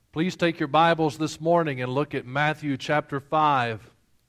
Please take your Bibles this morning and look at Matthew chapter 5.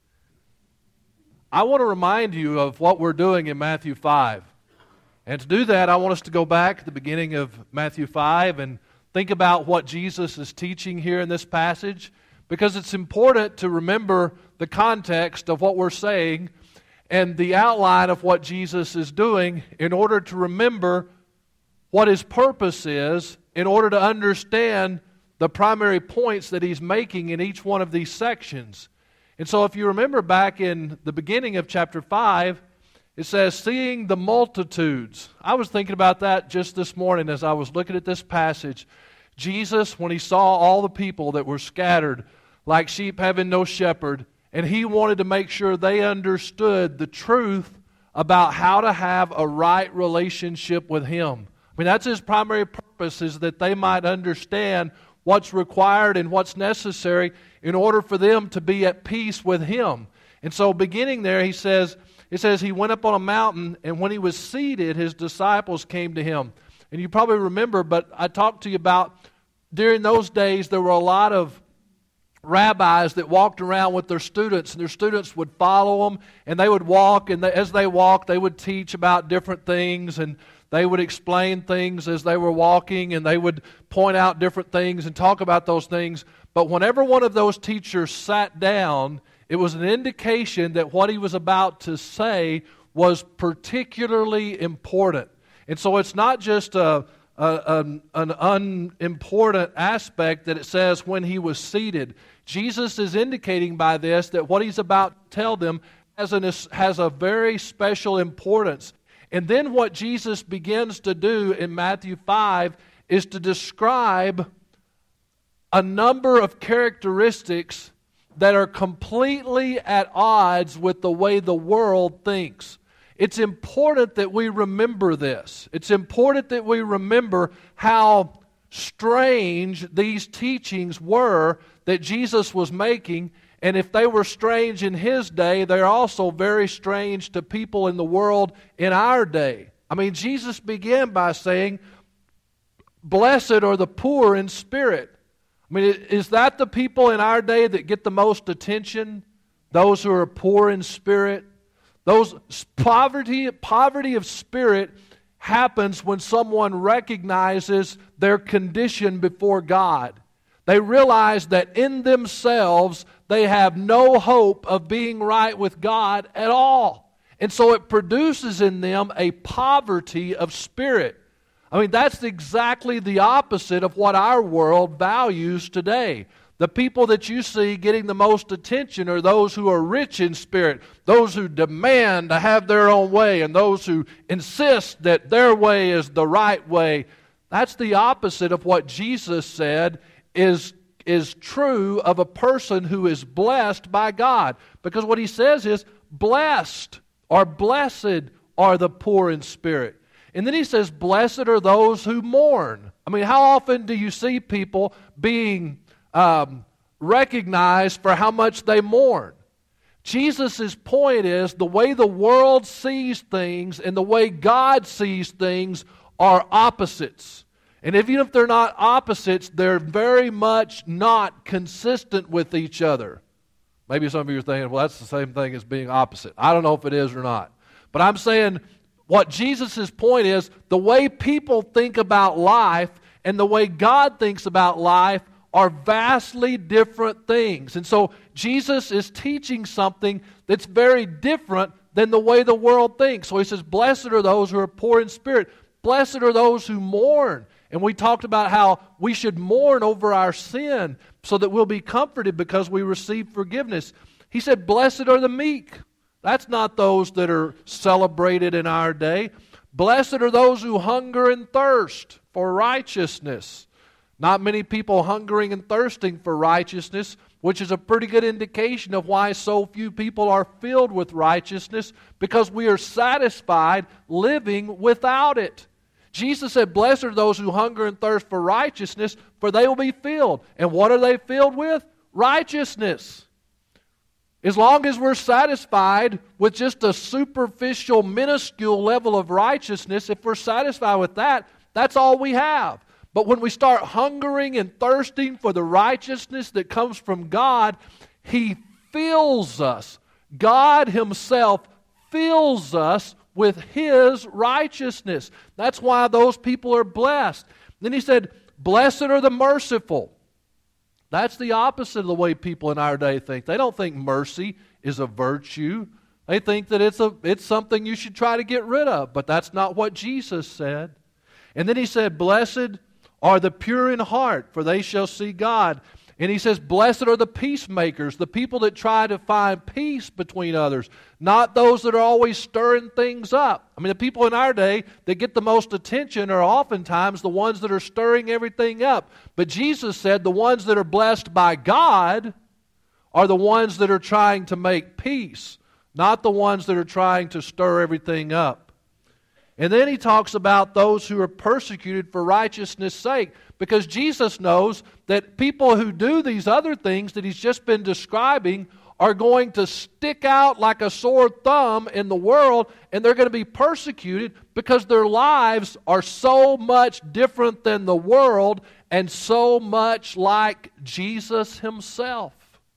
I want to remind you of what we're doing in Matthew 5. And to do that, I want us to go back at the beginning of Matthew 5 and think about what Jesus is teaching here in this passage, because it's important to remember the context of what we're saying and the outline of what Jesus is doing in order to remember what His purpose is, in order to understand the primary points that He's making in each one of these sections. And so if you remember back in the beginning of chapter 5, it says, seeing the multitudes. I was thinking about that just this morning as I was looking at this passage. Jesus, when He saw all the people that were scattered like sheep having no shepherd, and He wanted to make sure they understood the truth about how to have a right relationship with Him. I mean, that's His primary purpose, is that they might understand what's required and what's necessary in order for them to be at peace with Him. And so beginning there, it says He went up on a mountain, and when He was seated, His disciples came to Him. And you probably remember, but I talked to you about during those days there were a lot of rabbis that walked around with their students, and their students would follow them, and they would walk, and as they walked, they would teach about different things, and they would explain things as they were walking, and they would point out different things and talk about those things. But whenever one of those teachers sat down, it was an indication that what he was about to say was particularly important. And so it's not just an unimportant aspect that it says when He was seated. Jesus is indicating by this that what He's about to tell them has a very special importance. And then what Jesus begins to do in Matthew 5 is to describe a number of characteristics that are completely at odds with the way the world thinks. It's important that we remember this. It's important that we remember how strange these teachings were that Jesus was making. And if they were strange in His day, they're also very strange to people in the world in our day. I mean, Jesus began by saying, blessed are the poor in spirit. I mean, is that the people in our day that get the most attention? Those who are poor in spirit? Those poverty of spirit happens when someone recognizes their condition before God. They realize that in themselves they have no hope of being right with God at all. And so it produces in them a poverty of spirit. I mean, that's exactly the opposite of what our world values today. The people that you see getting the most attention are those who are rich in spirit, those who demand to have their own way, and those who insist that their way is the right way. That's the opposite of what Jesus said is true of a person who is blessed by God. Because what He says is, blessed or blessed are the poor in spirit. And then He says, blessed are those who mourn. I mean, how often do you see people being recognized for how much they mourn? Jesus' point is the way the world sees things and the way God sees things are opposites. And even if they're not opposites, they're very much not consistent with each other. Maybe some of you are thinking, well, that's the same thing as being opposite. I don't know if it is or not. But I'm saying what Jesus' point is, the way people think about life and the way God thinks about life are vastly different things. And so Jesus is teaching something that's very different than the way the world thinks. So He says, blessed are those who are poor in spirit. Blessed are those who mourn. And we talked about how we should mourn over our sin so that we'll be comforted because we receive forgiveness. He said, blessed are the meek. That's not those that are celebrated in our day. Blessed are those who hunger and thirst for righteousness. Not many people hungering and thirsting for righteousness, which is a pretty good indication of why so few people are filled with righteousness, because we are satisfied living without it. Jesus said, blessed are those who hunger and thirst for righteousness, for they will be filled. And what are they filled with? Righteousness. As long as we're satisfied with just a superficial, minuscule level of righteousness, if we're satisfied with that, that's all we have. But when we start hungering and thirsting for the righteousness that comes from God, He fills us. God Himself fills us with His righteousness. That's why those people are blessed. Then He said, blessed are the merciful. That's the opposite of the way people in our day think. They don't think mercy is a virtue. They think that it's something you should try to get rid of. But that's not what Jesus said. And then He said, blessed are the pure in heart, for they shall see God. And He says, blessed are the peacemakers, the people that try to find peace between others, not those that are always stirring things up. I mean, the people in our day that get the most attention are oftentimes the ones that are stirring everything up. But Jesus said the ones that are blessed by God are the ones that are trying to make peace, not the ones that are trying to stir everything up. And then He talks about those who are persecuted for righteousness' sake, because Jesus knows that people who do these other things that He's just been describing are going to stick out like a sore thumb in the world, and they're going to be persecuted because their lives are so much different than the world and so much like Jesus Himself.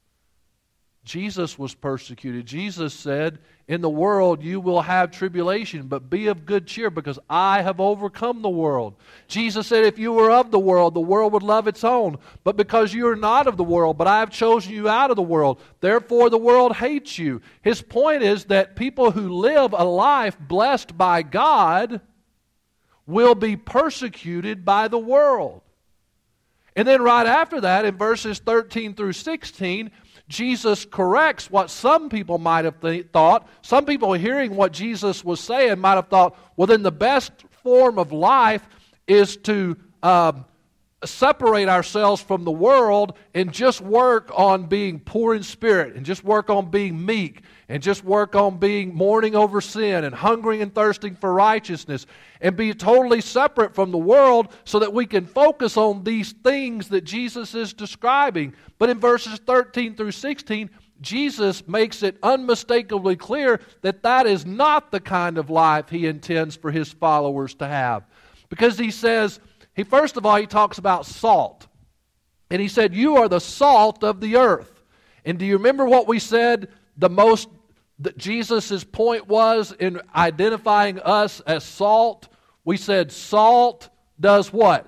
Jesus was persecuted. Jesus said, in the world you will have tribulation, but be of good cheer because I have overcome the world. Jesus said, if you were of the world would love its own. But because you are not of the world, but I have chosen you out of the world, therefore the world hates you. His point is that people who live a life blessed by God will be persecuted by the world. And then right after that, in verses 13 through 16, Jesus corrects what some people might have thought. Some people hearing what Jesus was saying might have thought, well, then the best form of life is to separate ourselves from the world and just work on being poor in spirit and just work on being meek and just work on being mourning over sin and hungering and thirsting for righteousness and be totally separate from the world so that we can focus on these things that Jesus is describing. But in verses 13 through 16, Jesus makes it unmistakably clear that that is not the kind of life He intends for His followers to have. Because He says, first of all, He talks about salt. And He said, you are the salt of the earth. And do you remember what we said that Jesus' point was in identifying us as salt? We said salt does what?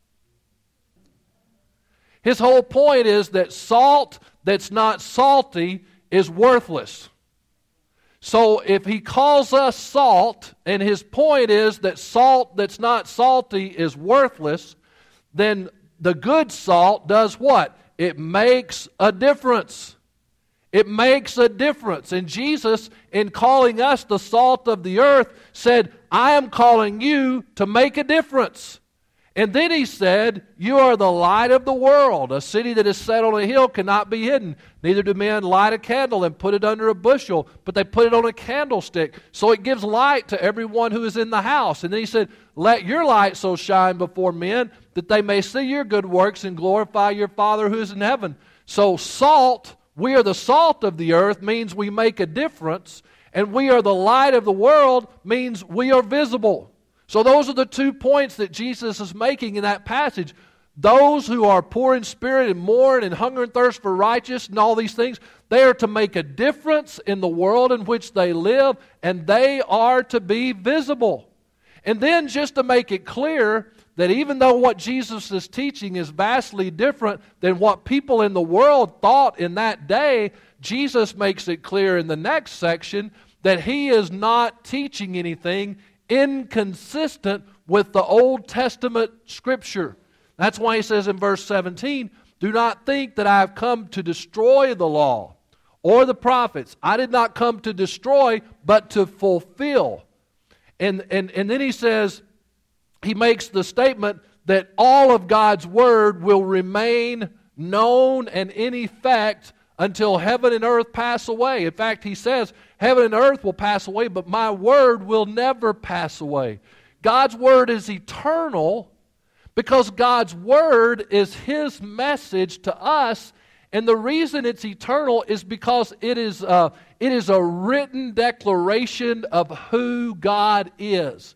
His whole point is that salt that's not salty is worthless. So if He calls us salt, and His point is that salt that's not salty is worthless, then the good salt does what? It makes a difference. It makes a difference. And Jesus, in calling us the salt of the earth, said, I am calling you to make a difference. And then He said, you are the light of the world. A city that is set on a hill cannot be hidden. Neither do men light a candle and put it under a bushel, but they put it on a candlestick, so it gives light to everyone who is in the house. And then He said, let your light so shine before men that they may see your good works and glorify your Father who is in heaven. So salt, we are the salt of the earth, means we make a difference. And we are the light of the world means we are visible. So those are the 2 points that Jesus is making in that passage. Those who are poor in spirit and mourn and hunger and thirst for righteousness and all these things, they are to make a difference in the world in which they live, and they are to be visible. And then just to make it clear that even though what Jesus is teaching is vastly different than what people in the world thought in that day, Jesus makes it clear in the next section that He is not teaching anything inconsistent with the Old Testament Scripture. That's why He says in verse 17, do not think that I have come to destroy the law or the prophets. I did not come to destroy, but to fulfill. And then He says, He makes the statement that all of God's Word will remain known and in effect until heaven and earth pass away. In fact, He says, heaven and earth will pass away, but my Word will never pass away. God's Word is eternal because God's Word is His message to us, and the reason it's eternal is because it is a written declaration of who God is.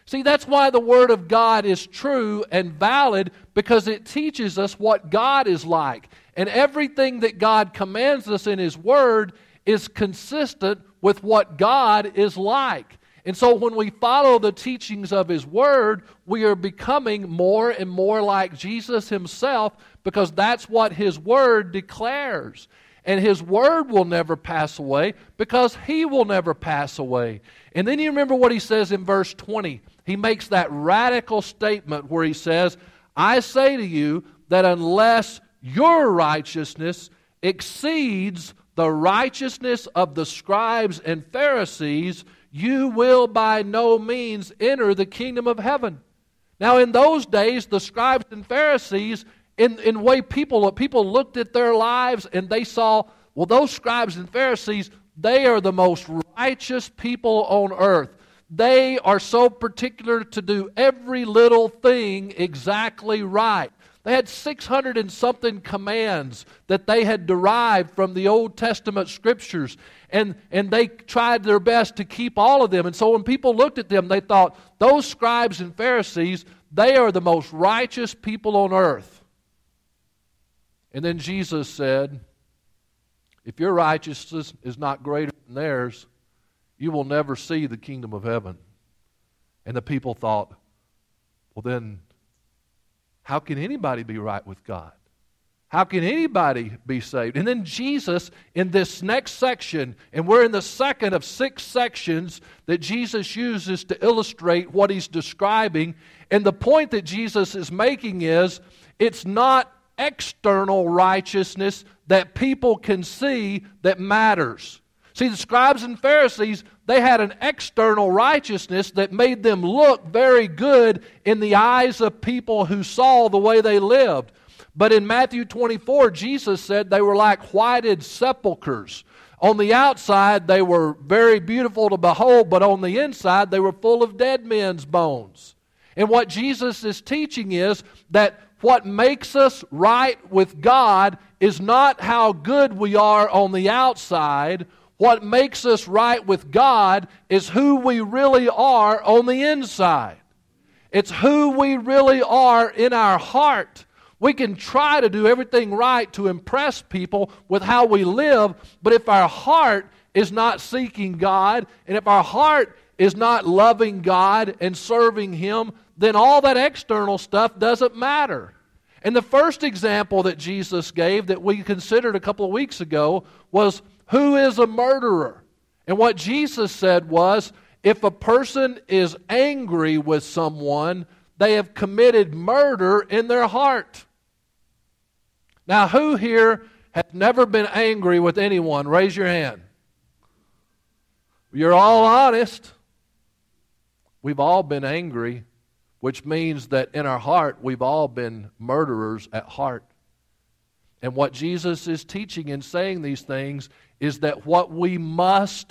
See, that's why the Word of God is true and valid, because it teaches us what God is like. And everything that God commands us in His Word is consistent with what God is like. And so when we follow the teachings of His Word, we are becoming more and more like Jesus Himself, because that's what His Word declares. And His Word will never pass away, because He will never pass away. And then you remember what He says in verse 20. He makes that radical statement where He says, I say to you that unless your righteousness exceeds the righteousness of the scribes and Pharisees, you will by no means enter the kingdom of heaven. Now in those days, the scribes and Pharisees, in way people looked at their lives and they saw, well, those scribes and Pharisees, they are the most righteous people on earth. They are so particular to do every little thing exactly right. They had 600 and something commands that they had derived from the Old Testament Scriptures, and they tried their best to keep all of them. And so when people looked at them, they thought, those scribes and Pharisees, they are the most righteous people on earth. And then Jesus said, if your righteousness is not greater than theirs, you will never see the kingdom of heaven. And the people thought, well then, how can anybody be right with God? How can anybody be saved? And then Jesus, in this next section, and we're in the second of 6 sections that Jesus uses to illustrate what He's describing. And the point that Jesus is making is, it's not external righteousness that people can see that matters. See, the scribes and Pharisees, they had an external righteousness that made them look very good in the eyes of people who saw the way they lived. But in Matthew 24, Jesus said they were like whited sepulchres. On the outside, they were very beautiful to behold, but on the inside, they were full of dead men's bones. And what Jesus is teaching is that what makes us right with God is not how good we are on the outside. What makes us right with God is who we really are on the inside. It's who we really are in our heart. We can try to do everything right to impress people with how we live, but if our heart is not seeking God, and if our heart is not loving God and serving Him, then all that external stuff doesn't matter. And the first example that Jesus gave that we considered a couple of weeks ago was, who is a murderer? And what Jesus said was, if a person is angry with someone, they have committed murder in their heart. Now, who here has never been angry with anyone? Raise your hand. You're all honest. We've all been angry, which means that in our heart, we've all been murderers at heart. And what Jesus is teaching in saying these things is that what we must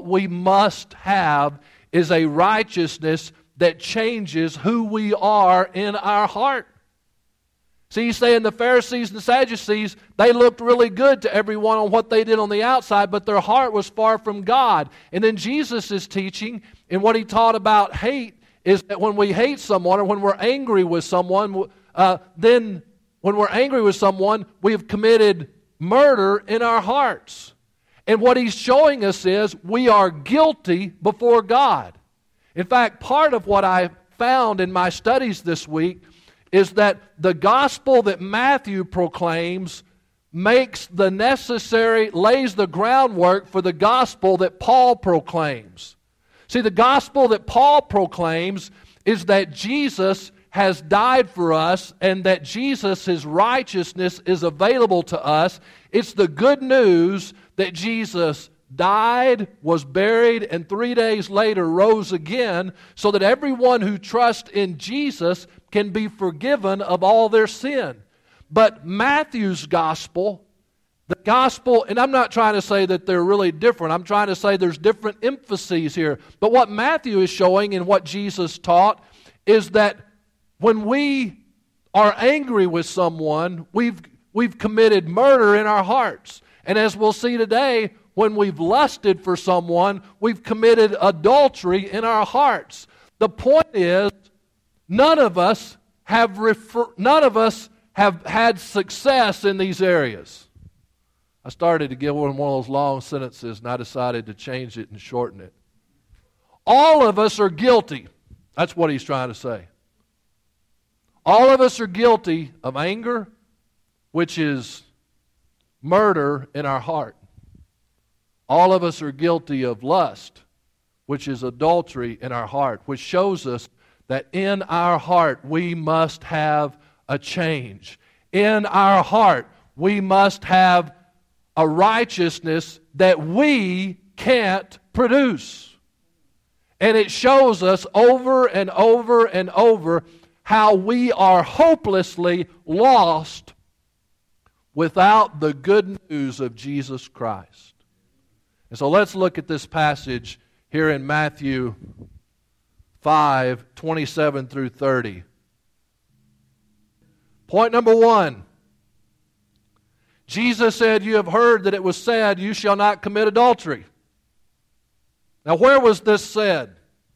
have is a righteousness that changes who we are in our heart. See, he's saying the Pharisees and the Sadducees, they looked really good to everyone on what they did on the outside, but their heart was far from God. And then Jesus is teaching, and what He taught about hate is that when we hate someone or when we're angry with someone, then when we're angry with someone, we have committed murder in our hearts. And what He's showing us is we are guilty before God. In fact, part of what I found in my studies this week is that the gospel that Matthew proclaims lays the groundwork for the gospel that Paul proclaims. See, the gospel that Paul proclaims is that Jesus has died for us and that Jesus, His righteousness, is available to us. It's the good news that Jesus died, was buried, and 3 days later rose again, so that everyone who trusts in Jesus can be forgiven of all their sin. But Matthew's gospel, and I'm not trying to say that they're really different. I'm trying to say there's different emphases here. But what Matthew is showing and what Jesus taught is that when we are angry with someone, we've committed murder in our hearts. And as we'll see today, when we've lusted for someone, we've committed adultery in our hearts. The point is, none of us have had success in these areas. I started to give one of those long sentences, and I decided to change it and shorten it. All of us are guilty. That's what he's trying to say. All of us are guilty of anger, which is murder in our heart. All of us are guilty of lust, which is adultery in our heart, which shows us that in our heart we must have a change. In our heart we must have a righteousness that we can't produce. And it shows us over and over and over how we are hopelessly lost without the good news of Jesus Christ. And so let's look at this passage here in Matthew 5:27 through 30. Point number 1. Jesus said, "You have heard that it was said, 'You shall not commit adultery.'" Now, where was this said?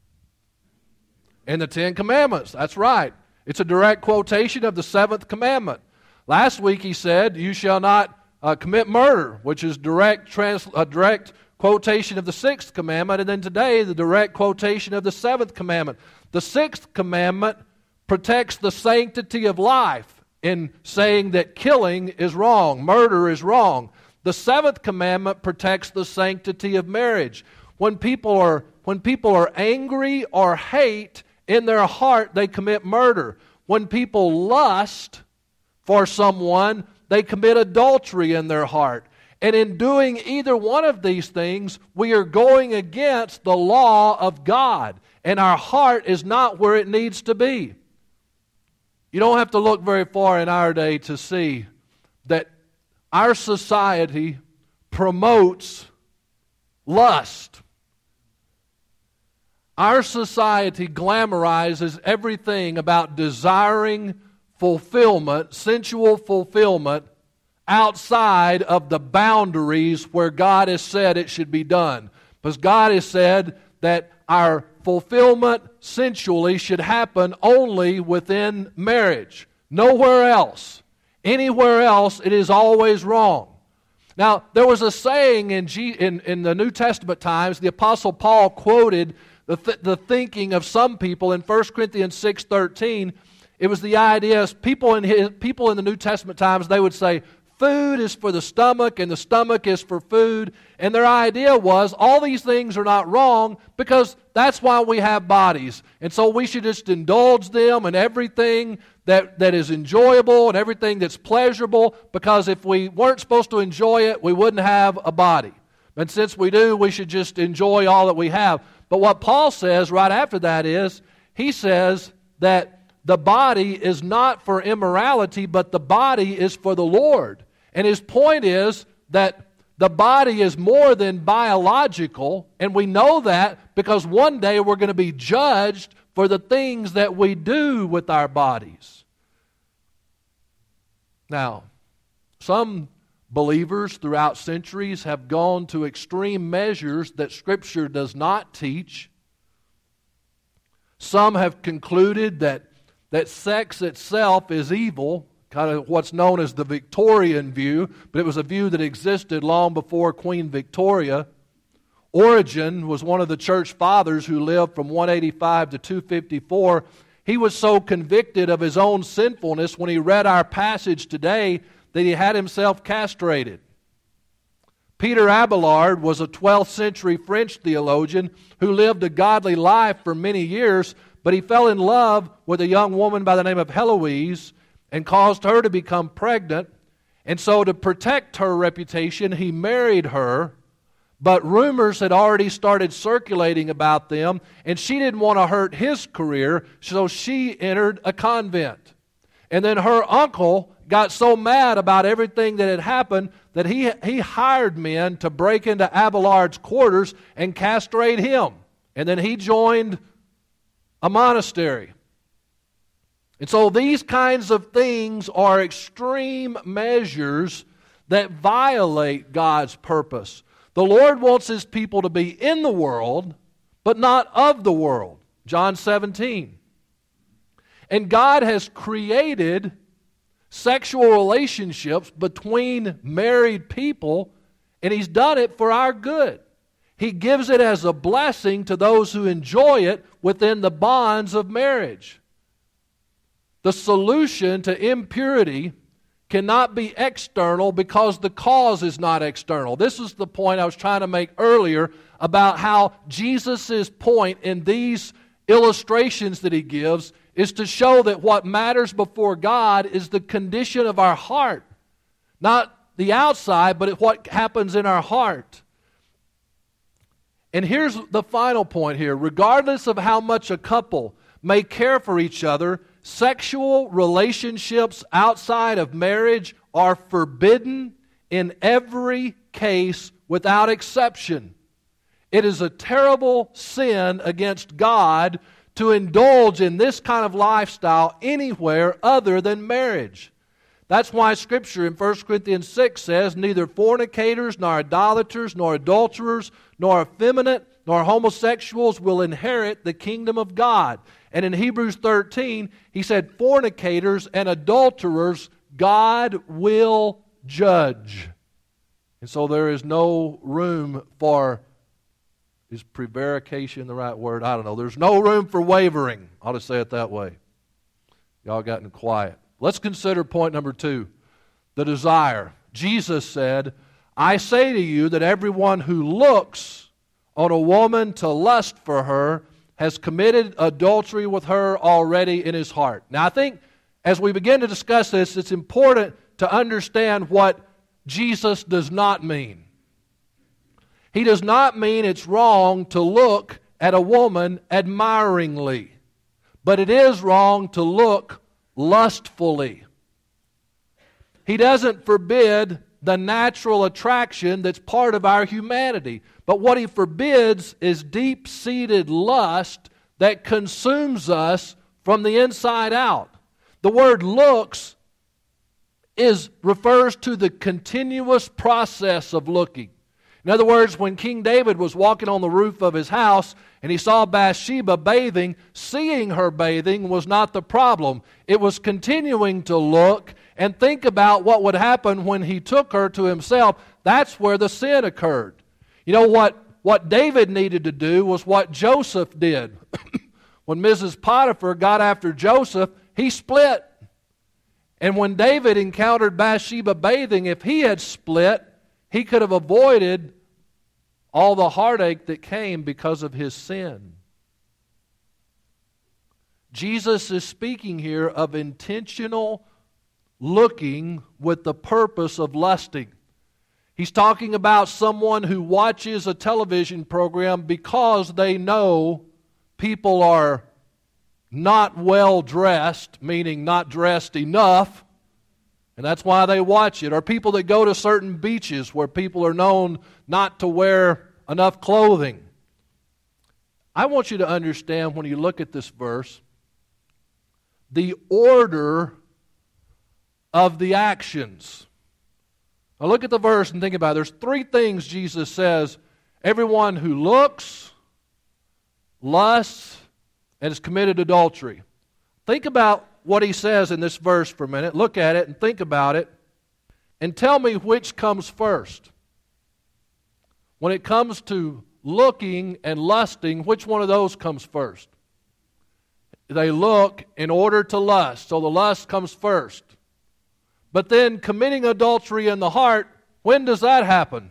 In the Ten Commandments. That's right. It's a direct quotation of the 7th commandment. Last week he said, "You shall not commit murder," which is a direct quotation of the 6th commandment. And then today, the direct quotation of the 7th commandment. The 6th commandment protects the sanctity of life in saying that killing is wrong, murder is wrong. The 7th commandment protects the sanctity of marriage. When people are angry or hate in their heart, they commit murder. When people lust for someone, they commit adultery in their heart. And in doing either one of these things, we are going against the law of God. And our heart is not where it needs to be. You don't have to look very far in our day to see that our society promotes lust. Our society glamorizes everything about desiring fulfillment, sensual fulfillment, outside of the boundaries where God has said it should be done. Because God has said that our fulfillment sensually should happen only within marriage. Nowhere else. Anywhere else, it is always wrong. Now, there was a saying in the New Testament times, the Apostle Paul quoted the thinking of some people in 1 Corinthians 6:13. It was the idea, people in the New Testament times, they would say, food is for the stomach and the stomach is for food. And their idea was all these things are not wrong because that's why we have bodies. And so we should just indulge them in everything that is enjoyable and everything that's pleasurable, because if we weren't supposed to enjoy it, we wouldn't have a body. And since we do, we should just enjoy all that we have. But what Paul says right after that is, he says that the body is not for immorality, but the body is for the Lord. And his point is that the body is more than biological, and we know that because one day we're going to be judged for the things that we do with our bodies. Now, some believers throughout centuries have gone to extreme measures that Scripture does not teach. Some have concluded that sex itself is evil, kind of what's known as the Victorian view, but it was a view that existed long before Queen Victoria. Origen was one of the church fathers who lived from 185 to 254. He was so convicted of his own sinfulness when he read our passage today that he had himself castrated. Peter Abelard was a 12th century French theologian who lived a godly life for many years, but he fell in love with a young woman by the name of Heloise and caused her to become pregnant. And so to protect her reputation, he married her. But rumors had already started circulating about them, and she didn't want to hurt his career, so she entered a convent. And then her uncle got so mad about everything that had happened that he hired men to break into Abelard's quarters and castrate him. And then he joined a monastery. And so these kinds of things are extreme measures that violate God's purpose. The Lord wants His people to be in the world, but not of the world. John 17. And God has created sexual relationships between married people, and He's done it for our good. He gives it as a blessing to those who enjoy it within the bonds of marriage. The solution to impurity cannot be external because the cause is not external. This is the point I was trying to make earlier about how Jesus' point in these illustrations that He gives is to show that what matters before God is the condition of our heart. Not the outside, but what happens in our heart. And here's the final point here. Regardless of how much a couple may care for each other, sexual relationships outside of marriage are forbidden in every case without exception. It is a terrible sin against God to indulge in this kind of lifestyle anywhere other than marriage. That's why Scripture in 1 Corinthians 6 says, neither fornicators, nor idolaters, nor adulterers, nor effeminate, nor homosexuals will inherit the kingdom of God. And in Hebrews 13, he said, fornicators and adulterers God will judge. And so there is no room for, is prevarication the right word? I don't know. There's no room for wavering. I'll just say it that way. Y'all gotten quiet. Let's consider point number 2, the desire. Jesus said, I say to you that everyone who looks on a woman to lust for her has committed adultery with her already in his heart. Now I think as we begin to discuss this, it's important to understand what Jesus does not mean. He does not mean it's wrong to look at a woman admiringly, but it is wrong to look lustfully. He doesn't forbid the natural attraction that's part of our humanity, but what He forbids is deep-seated lust that consumes from the inside out. The word looks refers to the continuous process of looking. In other words, when King David was walking on the roof of his house and he saw Bathsheba bathing, seeing her bathing was not the problem. It was continuing to look and think about what would happen when he took her to himself. That's where the sin occurred. You know what David needed to do was what Joseph did. When Mrs. Potiphar got after Joseph, he split. And when David encountered Bathsheba bathing, if he had split, he could have avoided all the heartache that came because of his sin. Jesus is speaking here of intentional looking with the purpose of lusting. He's talking about someone who watches a television program because they know people are not well dressed, meaning not dressed enough, and that's why they watch it. Or people that go to certain beaches where people are known not to wear enough clothing. I want you to understand when you look at this verse, the order of the actions. Now look at the verse and think about it. There's 3 things Jesus says. Everyone who looks, lusts, and has committed adultery. Think about what he says in this verse for a minute. Look at it and think about it. And tell me which comes first. When it comes to looking and lusting, which one of those comes first? They look in order to lust. So the lust comes first. But then committing adultery in the heart, when does that happen?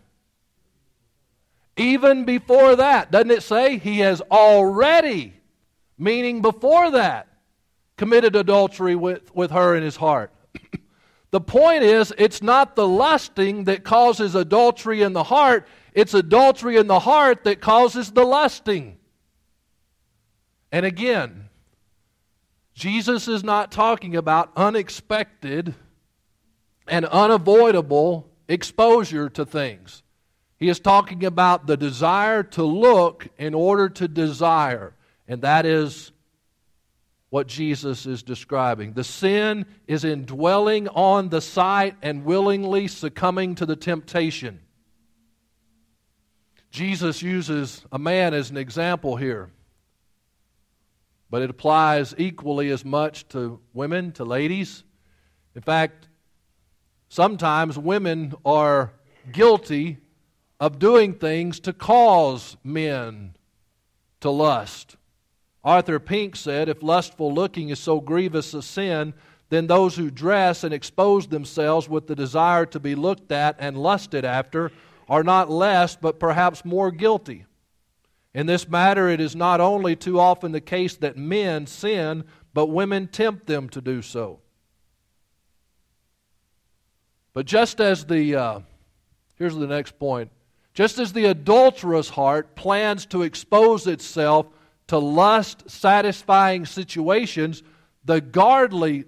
Even before that. Doesn't it say he has already, meaning before that, committed adultery with her in his heart? The point is, it's not the lusting that causes adultery in the heart. It's adultery in the heart that causes the lusting. And again, Jesus is not talking about unexpected and unavoidable exposure to things. He is talking about the desire to look in order to desire. And that is what Jesus is describing. The sin is in dwelling on the sight and willingly succumbing to the temptation. Jesus uses a man as an example here. but it applies equally as much to women, to ladies. In fact, sometimes women are guilty of doing things to cause men to lust. Arthur Pink said, if lustful looking is so grievous a sin, then those who dress and expose themselves with the desire to be looked at and lusted after are not less, but perhaps more guilty. In this matter, it is not only too often the case that men sin, but women tempt them to do so. But just as here's the next point, just as the adulterous heart plans to expose itself to lust-satisfying situations, the godly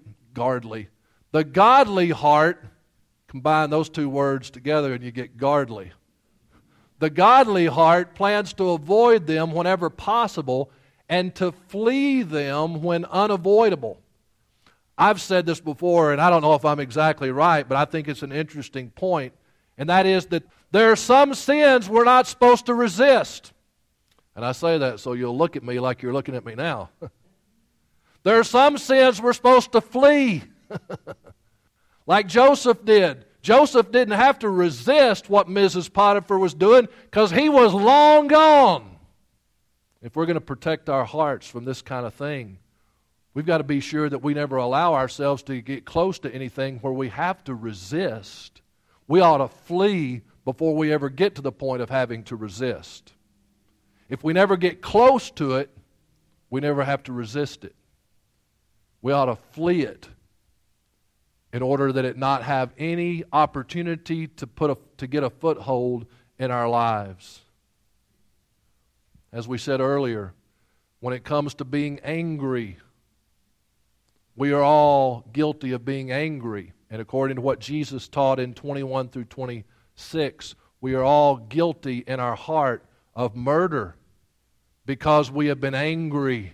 heart, combine those two words together and you get godly. The godly heart plans to avoid them whenever possible and to flee them when unavoidable. I've said this before, and I don't know if I'm exactly right, but I think it's an interesting point, and that is that there are some sins we're not supposed to resist. And I say that so you'll look at me like you're looking at me now. There are some sins we're supposed to flee, like Joseph did. Joseph didn't have to resist what Mrs. Potiphar was doing because he was long gone. If we're going to protect our hearts from this kind of thing, we've got to be sure that we never allow ourselves to get close to anything where we have to resist. We ought to flee before we ever get to the point of having to resist. If we never get close to it, we never have to resist it. We ought to flee it in order that it not have any opportunity to get a foothold in our lives. As we said earlier, when it comes to being angry, we are all guilty of being angry. And according to what Jesus taught in 21 through 26, we are all guilty in our heart of murder because we have been angry,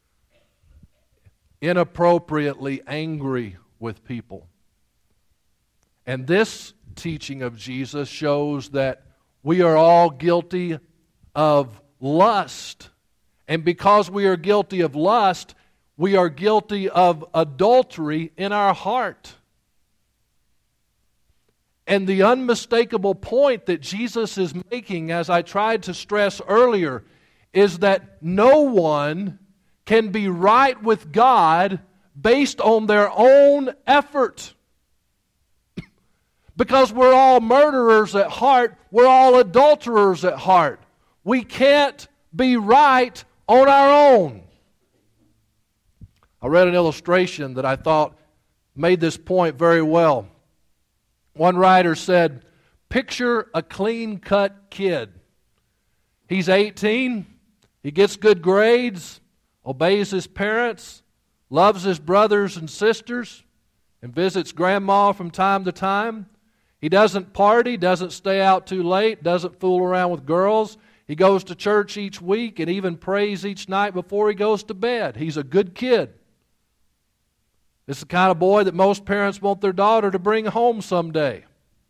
inappropriately angry with people. And this teaching of Jesus shows that we are all guilty of lust. And because we are guilty of lust, we are guilty of adultery in our heart. And the unmistakable point that Jesus is making, as I tried to stress earlier, is that no one can be right with God based on their own effort. Because we're all murderers at heart, we're all adulterers at heart. We can't be right on our own. I read an illustration that I thought made this point very well. One writer said, picture a clean-cut kid. He's 18, he gets good grades, obeys his parents, loves his brothers and sisters, and visits grandma from time to time. He doesn't party, doesn't stay out too late, doesn't fool around with girls. He goes to church each week and even prays each night before he goes to bed. He's a good kid. It's the kind of boy that most parents want their daughter to bring home someday.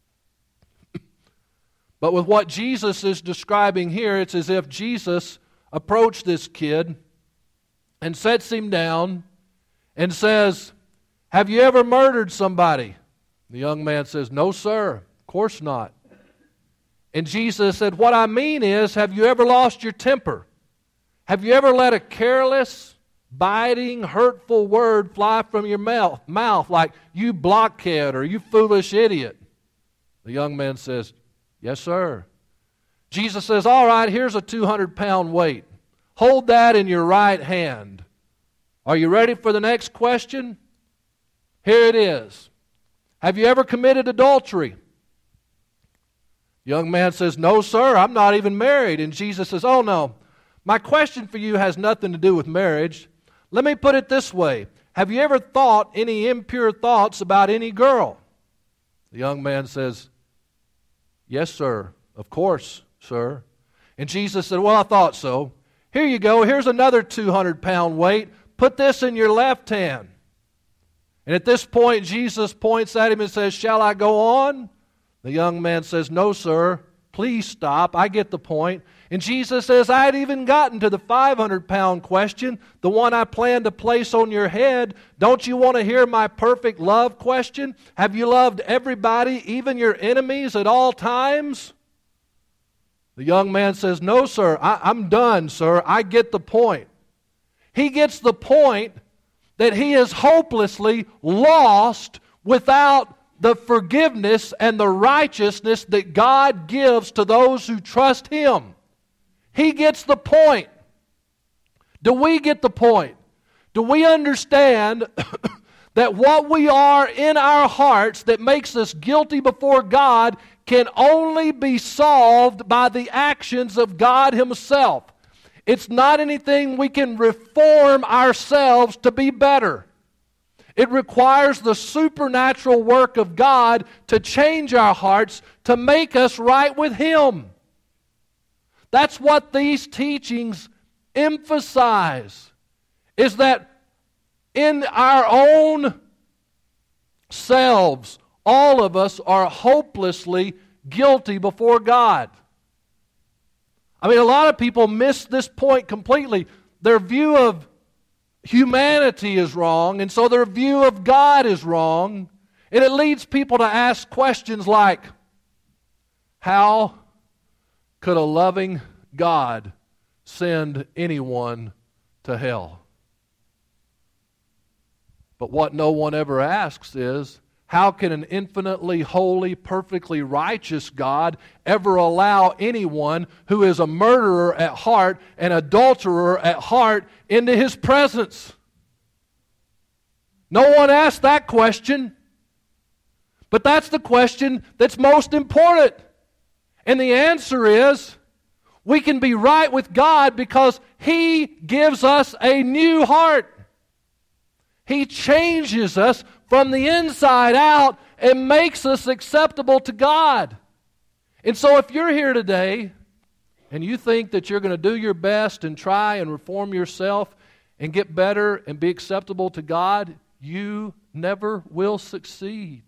But with what Jesus is describing here, it's as if Jesus approached this kid and sets him down and says, have you ever murdered somebody? The young man says, no, sir, of course not. And Jesus said, what I mean is, have you ever lost your temper? Have you ever let a careless, biting, hurtful word fly from your mouth like, you blockhead or you foolish idiot? The young man says, yes, sir. Jesus says, all right, here's a 200-pound weight. Hold that in your right hand. Are you ready for the next question? Here it is. Have you ever committed adultery? The young man says, no, sir, I'm not even married. And Jesus says, oh, no, my question for you has nothing to do with marriage. Let me put it this way. Have you ever thought any impure thoughts about any girl? The young man says, yes, sir, of course, sir. And Jesus said, well, I thought so. Here you go. Here's another 200-pound weight. Put this in your left hand. And at this point, Jesus points at him and says, shall I go on? The young man says, no, sir. Please stop. I get the point. And Jesus says, I had even gotten to the 500-pound question, the one I plan to place on your head. Don't you want to hear my perfect love question? Have you loved everybody, even your enemies, at all times? The young man says, no, sir, I'm done, sir. I get the point. He gets the point that he is hopelessly lost without the forgiveness and the righteousness that God gives to those who trust Him. He gets the point. Do we get the point? Do we understand that what we are in our hearts that makes us guilty before God can only be solved by the actions of God Himself? It's not anything we can reform ourselves to be better. It requires the supernatural work of God to change our hearts, to make us right with Him. That's what these teachings emphasize, is that in our own selves, all of us are hopelessly guilty before God. I mean, a lot of people miss this point completely. Their view of humanity is wrong, and so their view of God is wrong. And it leads people to ask questions like, how could a loving God send anyone to hell? But what no one ever asks is, how can an infinitely holy, perfectly righteous God ever allow anyone who is a murderer at heart, an adulterer at heart, into His presence? No one asked that question. But that's the question that's most important. And the answer is, we can be right with God because He gives us a new heart. He changes us from the inside out and makes us acceptable to God. And so if you're here today and you think that you're going to do your best and try and reform yourself and get better and be acceptable to God, you never will succeed.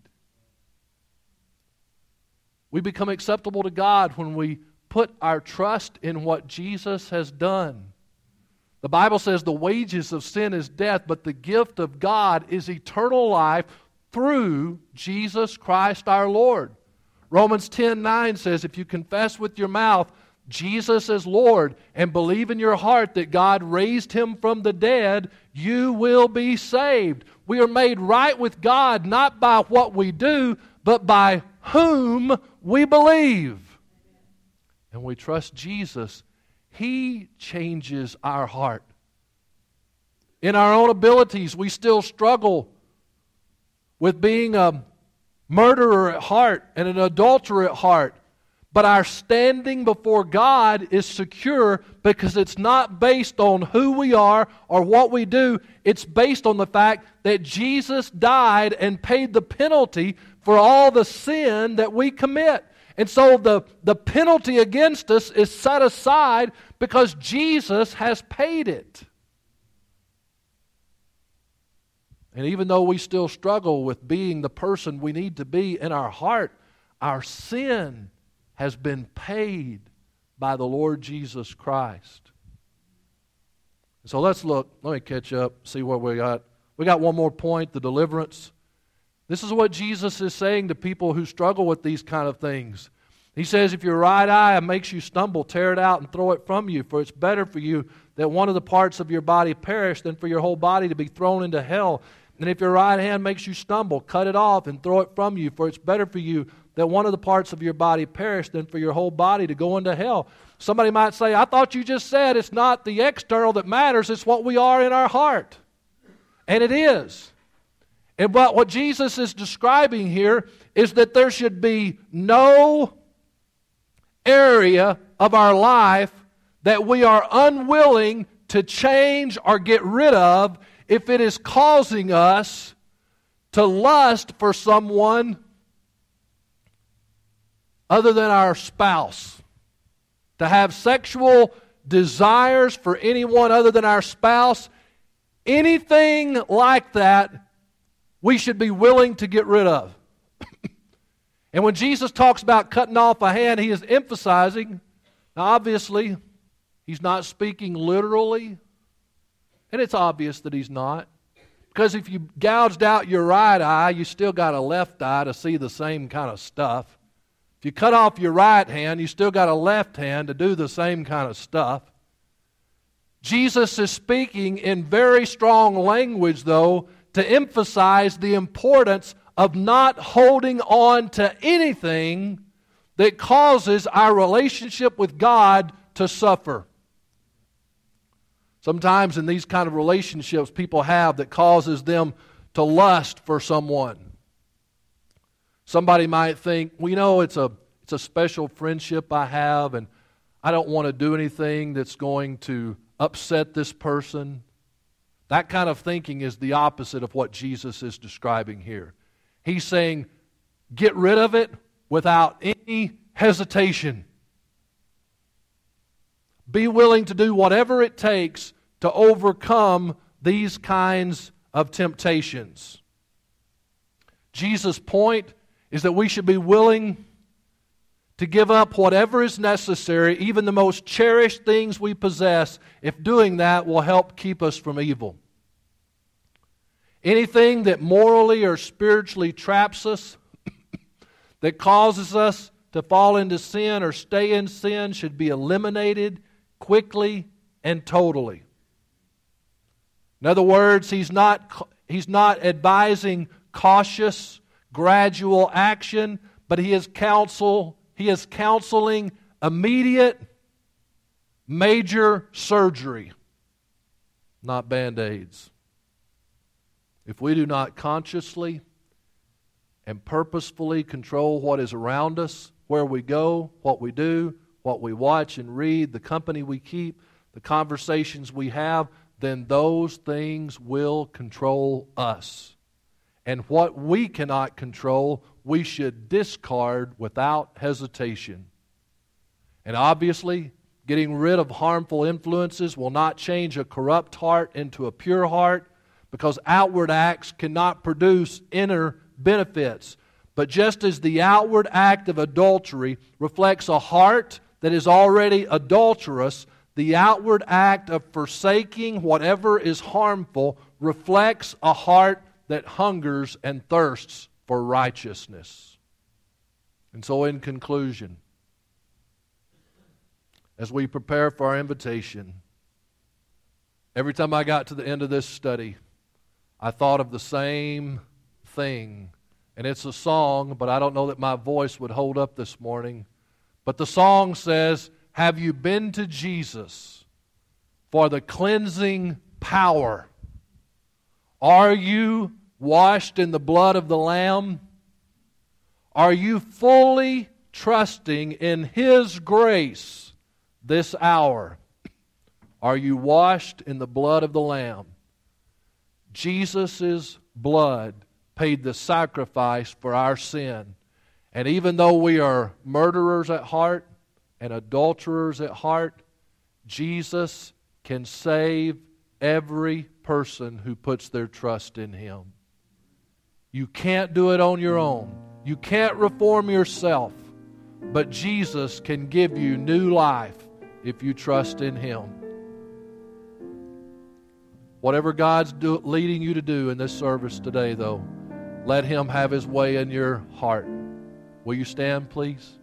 We become acceptable to God when we put our trust in what Jesus has done. The Bible says the wages of sin is death, but the gift of God is eternal life through Jesus Christ our Lord. Romans 10:9 says, if you confess with your mouth Jesus as Lord and believe in your heart that God raised Him from the dead, you will be saved. We are made right with God not by what we do, but by whom we believe. And we trust Jesus. He changes our heart. In our own abilities, we still struggle with being a murderer at heart and an adulterer at heart. But our standing before God is secure because it's not based on who we are or what we do. It's based on the fact that Jesus died and paid the penalty for all the sin that we commit. And so the penalty against us is set aside because Jesus has paid it. And even though we still struggle with being the person we need to be in our heart, our sin has been paid by the Lord Jesus Christ. So let's look. Let me catch up, see what we got. We got one more point, the deliverance. This is what Jesus is saying to people who struggle with these kind of things. He says, if your right eye makes you stumble, tear it out and throw it from you, for it's better for you that one of the parts of your body perish than for your whole body to be thrown into hell. And if your right hand makes you stumble, cut it off and throw it from you, for it's better for you that one of the parts of your body perish than for your whole body to go into hell. Somebody might say, I thought you just said it's not the external that matters, it's what we are in our heart. And it is. And what Jesus is describing here is that there should be no area of our life that we are unwilling to change or get rid of if it is causing us to lust for someone other than our spouse, to have sexual desires for anyone other than our spouse. Anything like that we should be willing to get rid of. And when Jesus talks about cutting off a hand, He is emphasizing Now, obviously, he's not speaking literally, and it's obvious that he's not. Because if you gouged out your right eye, you still got a left eye to see the same kind of stuff. If you cut off your right hand, you still got a left hand to do the same kind of stuff. Jesus is speaking in very strong language, though, to emphasize the importance of not holding on to anything that causes our relationship with God to suffer. Sometimes in these kind of relationships people have that causes them to lust for someone. Somebody might think, well, you know, it's a special friendship I have, and I don't want to do anything that's going to upset this person. That kind of thinking is the opposite of what Jesus is describing here. He's saying, get rid of it without any hesitation. Be willing to do whatever it takes to overcome these kinds of temptations. Jesus' point is that we should be willing to give up whatever is necessary, even the most cherished things we possess, if doing that will help keep us from evil. Anything that morally or spiritually traps us, that causes us to fall into sin or stay in sin, should be eliminated quickly and totally. In other words, he's not advising cautious, gradual action, but he is counseling immediate, major surgery, not Band-Aids. If we do not consciously and purposefully control what is around us, where we go, what we do, what we watch and read, the company we keep, the conversations we have, then those things will control us. And what we cannot control, we should discard without hesitation. And obviously, getting rid of harmful influences will not change a corrupt heart into a pure heart, because outward acts cannot produce inner benefits. But just as the outward act of adultery reflects a heart that is already adulterous, the outward act of forsaking whatever is harmful reflects a heart that hungers and thirsts for righteousness. And so in conclusion, as we prepare for our invitation, every time I got to the end of this study, I thought of the same thing. And it's a song, but I don't know that my voice would hold up this morning. But the song says, have you been to Jesus for the cleansing power? Are you washed in the blood of the Lamb? Are you fully trusting in His grace this hour? Are you washed in the blood of the Lamb? Jesus' blood paid the sacrifice for our sin. And even though we are murderers at heart and adulterers at heart, Jesus can save every person who puts their trust in Him. You can't do it on your own. You can't reform yourself. But Jesus can give you new life if you trust in Him. Whatever God's leading you to do in this service today, though, let Him have His way in your heart. Will you stand, please?